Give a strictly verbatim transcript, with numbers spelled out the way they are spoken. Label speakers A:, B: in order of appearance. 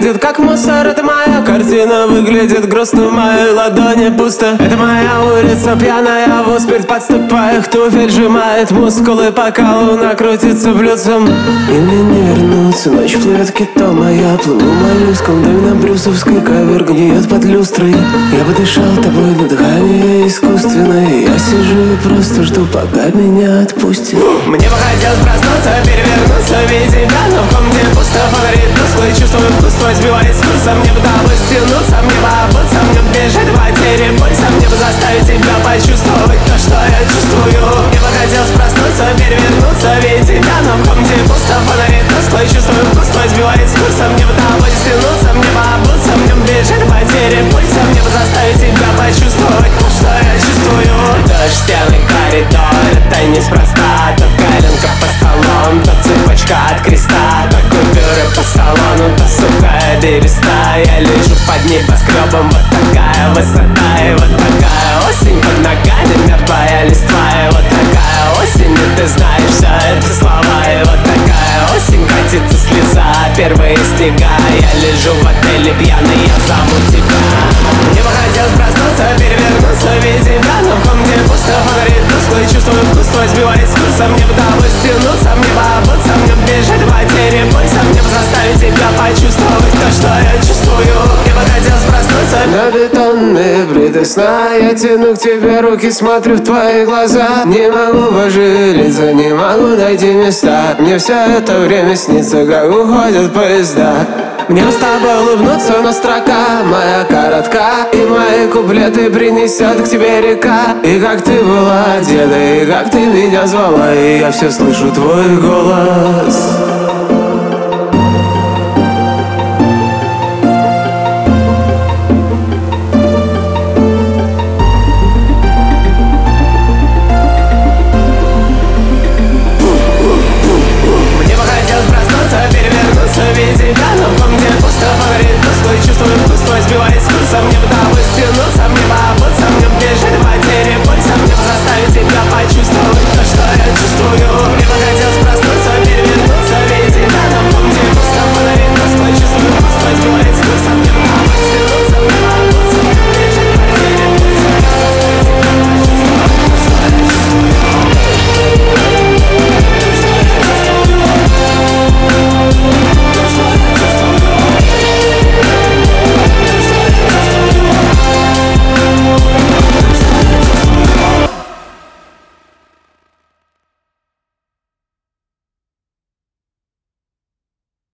A: выглядит как мусор. Это моя картина выглядит грустно, в моей ладони пусто. Это моя улица пьяная, в успех под стук твоих туфель сжимает мускулы, пока луна крутится блюдцем. И мне не вернуться, ночь плывет китом, а я плыву моллюском. Дым на брюсовской ковер гниет под люстрой. Я бы дышал тобой, но дыхание искусственное. Я сижу и просто жду, пока меня отпустит. Мне бы хотелось проснуться, перевернуться, видеть тебя, но в комнате пусто. Фонарит тусклый, чувствую вкус твой сбивает с курса. Мне бы тобой стянуться, мне бы обуться, мне бы бежать потери пульса. Мне бы заставить тебя почувствовать то, что я чувствую. Мне бы хотелось проснуться, перевернуться, видеть тебя, но в комнате пусто. Фонарит тусклый, чувствую вкус твой сбивает с курса. Мне бы тобой стянуться, мне бы обуться, мне бы бежать потери пульса. Мне бы заставить тебя почувствовать то, что я чувствую. Дождь, стены, коридор, это неспроста. То коленка по столом, то цепочка от креста, то купюры по салону, то сухая береста. Я лежу под небоскребом, вот такая высота и вот такая осень. Под ногами мертвая листва, и вот такая осень. И ты знаешь, все это слова, и вот такая осень. Катится слеза, первые снега. Я лежу в отеле пьяный, я зову тебя. Мне бы хотелось проснуться, перевернуться, видеть тебя, но в комнате пусто. Фонарит тусклый, чувствую вкус твой сбивает с курса. Мне бы тобой стянуться, мне бы обуться, мне бы бежать потери пульса. Мне бы заставить тебя почувствовать то, что я чувствую. Мне бы хотелось проснуться. На бетонные плиты сна я тяну к тебе руки, смотрю в твои глаза. Не могу пошевелиться, не могу найти места. Мне все это время снится, как уходят поезда. Мне бы с тобой улыбнуться, но строка моя коротка, и мои куплеты принесет к тебе река. И как ты была одета, и как ты меня звала, и я все слышу твой голос.